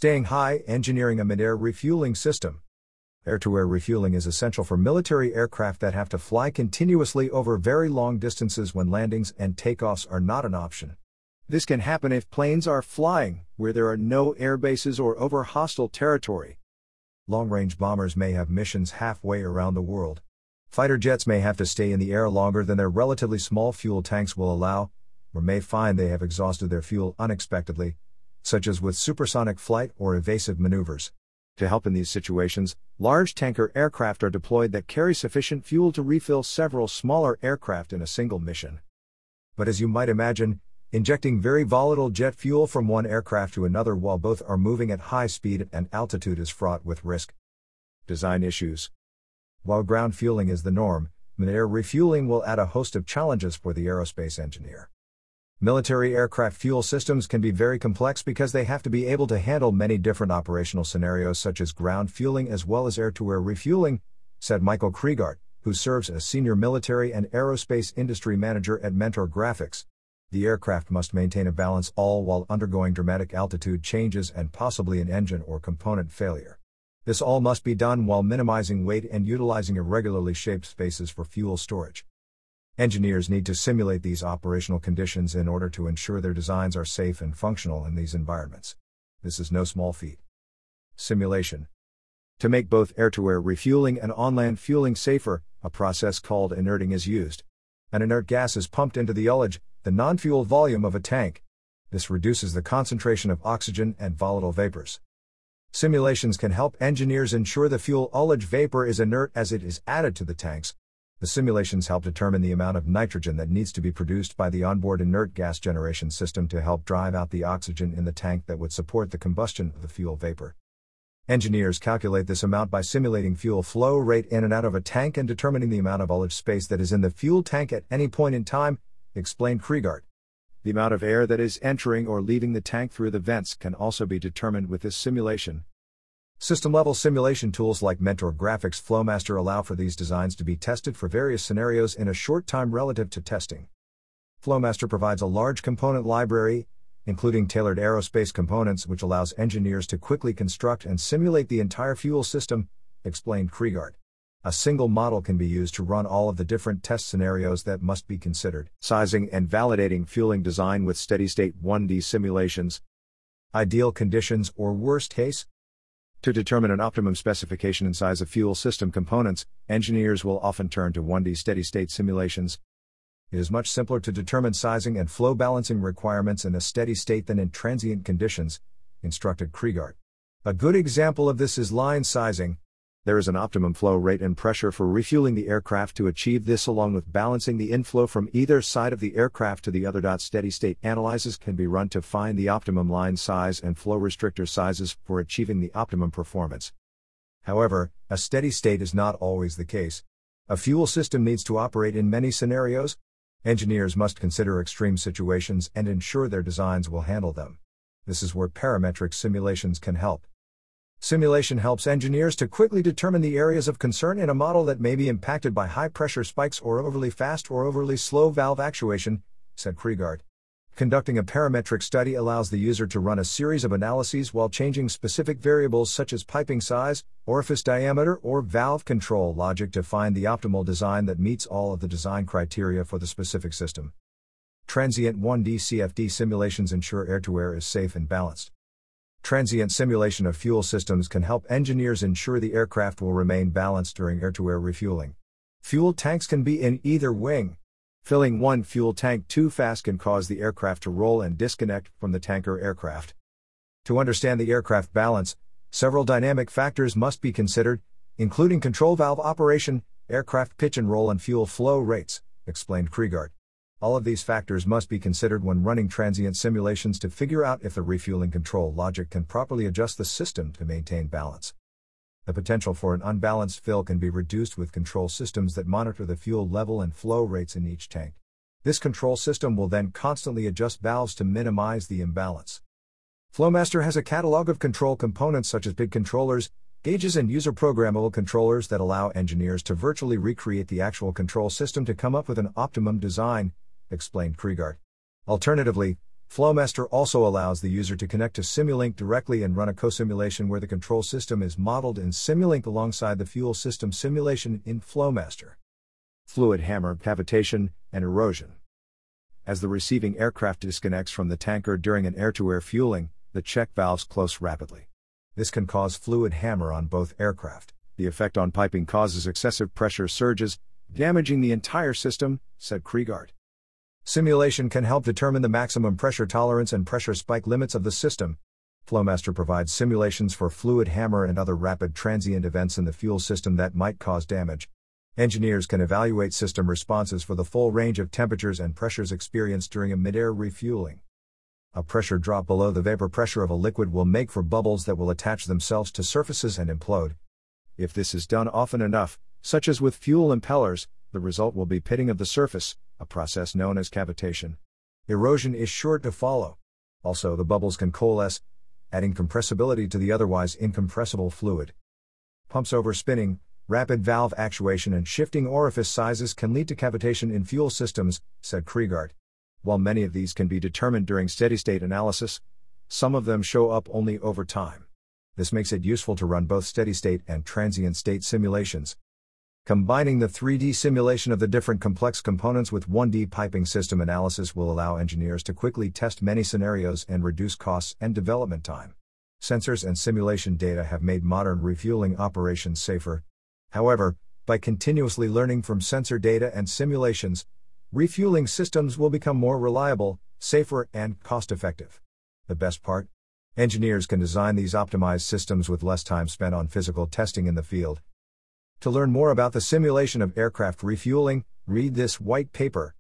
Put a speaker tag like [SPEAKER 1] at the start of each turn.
[SPEAKER 1] Staying high, engineering a mid-air refueling system. Air-to-air refueling is essential for military aircraft that have to fly continuously over very long distances when landings and takeoffs are not an option. This can happen if planes are flying where there are no air bases or over hostile territory. Long-range bombers may have missions halfway around the world. Fighter jets may have to stay in the air longer than their relatively small fuel tanks will allow, or may find they have exhausted their fuel unexpectedly, such as with supersonic flight or evasive maneuvers. To help in these situations, large tanker aircraft are deployed that carry sufficient fuel to refill several smaller aircraft in a single mission. But as you might imagine, injecting very volatile jet fuel from one aircraft to another while both are moving at high speed and altitude is fraught with risk. Design issues. While ground fueling is the norm, mid-air refueling will add a host of challenges for the aerospace engineer. Military aircraft fuel systems can be very complex because they have to be able to handle many different operational scenarios such as ground fueling as well as air-to-air refueling, said Michael Kriegart, who serves as Senior Military and Aerospace Industry Manager at Mentor Graphics. The aircraft must maintain a balance all while undergoing dramatic altitude changes and possibly an engine or component failure. This all must be done while minimizing weight and utilizing irregularly shaped spaces for fuel storage. Engineers need to simulate these operational conditions in order to ensure their designs are safe and functional in these environments. This is no small feat. Simulation. To make both air-to-air refueling and on-land fueling safer, a process called inerting is used. An inert gas is pumped into the ullage, the non-fuel volume of a tank. This reduces the concentration of oxygen and volatile vapors. Simulations can help engineers ensure the fuel ullage vapor is inert as it is added to the tanks. The simulations help determine the amount of nitrogen that needs to be produced by the onboard inert gas generation system to help drive out the oxygen in the tank that would support the combustion of the fuel vapor. Engineers calculate this amount by simulating fuel flow rate in and out of a tank and determining the amount of ullage space that is in the fuel tank at any point in time, explained Kriegart. The amount of air that is entering or leaving the tank through the vents can also be determined with this simulation. System-level simulation tools like Mentor Graphics Flowmaster allow for these designs to be tested for various scenarios in a short time relative to testing. Flowmaster provides a large component library, including tailored aerospace components, which allows engineers to quickly construct and simulate the entire fuel system, explained Kriegart. A single model can be used to run all of the different test scenarios that must be considered. Sizing and validating fueling design with steady-state 1D simulations. Ideal conditions or worst case. To determine an optimum specification and size of fuel system components, engineers will often turn to 1D steady-state simulations. It is much simpler to determine sizing and flow balancing requirements in a steady state than in transient conditions, instructed Kriegart. A good example of this is line sizing. There is an optimum flow rate and pressure for refueling the aircraft to achieve this, along with balancing the inflow from either side of the aircraft to the other. Steady-state analyses can be run to find the optimum line size and flow restrictor sizes for achieving the optimum performance. However, a steady state is not always the case. A fuel system needs to operate in many scenarios. Engineers must consider extreme situations and ensure their designs will handle them. This is where parametric simulations can help. Simulation helps engineers to quickly determine the areas of concern in a model that may be impacted by high pressure spikes or overly fast or overly slow valve actuation, said Kriegart. Conducting a parametric study allows the user to run a series of analyses while changing specific variables such as piping size, orifice diameter, or valve control logic to find the optimal design that meets all of the design criteria for the specific system. Transient 1D CFD simulations ensure air-to-air is safe and balanced. Transient simulation of fuel systems can help engineers ensure the aircraft will remain balanced during air-to-air refueling. Fuel tanks can be in either wing. Filling one fuel tank too fast can cause the aircraft to roll and disconnect from the tanker aircraft. To understand the aircraft balance, several dynamic factors must be considered, including control valve operation, aircraft pitch and roll, and fuel flow rates, explained Kriegart. All of these factors must be considered when running transient simulations to figure out if the refueling control logic can properly adjust the system to maintain balance. The potential for an unbalanced fill can be reduced with control systems that monitor the fuel level and flow rates in each tank. This control system will then constantly adjust valves to minimize the imbalance. Flowmaster has a catalog of control components such as PID controllers, gauges, and user-programmable controllers that allow engineers to virtually recreate the actual control system to come up with an optimum design, explained Kriegart. Alternatively, Flowmaster also allows the user to connect to Simulink directly and run a co-simulation where the control system is modeled in Simulink alongside the fuel system simulation in Flowmaster. Fluid hammer, cavitation, and erosion. As the receiving aircraft disconnects from the tanker during an air-to-air fueling, the check valves close rapidly. This can cause fluid hammer on both aircraft. The effect on piping causes excessive pressure surges, damaging the entire system, said Kriegard. Simulation can help determine the maximum pressure tolerance and pressure spike limits of the system. Flowmaster provides simulations for fluid hammer and other rapid transient events in the fuel system that might cause damage. Engineers can evaluate system responses for the full range of temperatures and pressures experienced during a mid-air refueling. A pressure drop below the vapor pressure of a liquid will make for bubbles that will attach themselves to surfaces and implode. If this is done often enough, such as with fuel impellers, the result will be pitting of the surface, a process known as cavitation. Erosion is sure to follow. Also, the bubbles can coalesce, adding compressibility to the otherwise incompressible fluid. Pumps overspinning, rapid valve actuation and shifting orifice sizes can lead to cavitation in fuel systems, said Kriegard. While many of these can be determined during steady-state analysis, some of them show up only over time. This makes it useful to run both steady-state and transient-state simulations. Combining the 3D simulation of the different complex components with 1D piping system analysis will allow engineers to quickly test many scenarios and reduce costs and development time. Sensors and simulation data have made modern refueling operations safer. However, by continuously learning from sensor data and simulations, refueling systems will become more reliable, safer, and cost-effective. The best part? Engineers can design these optimized systems with less time spent on physical testing in the field. To learn more about the simulation of aircraft refueling, read this white paper.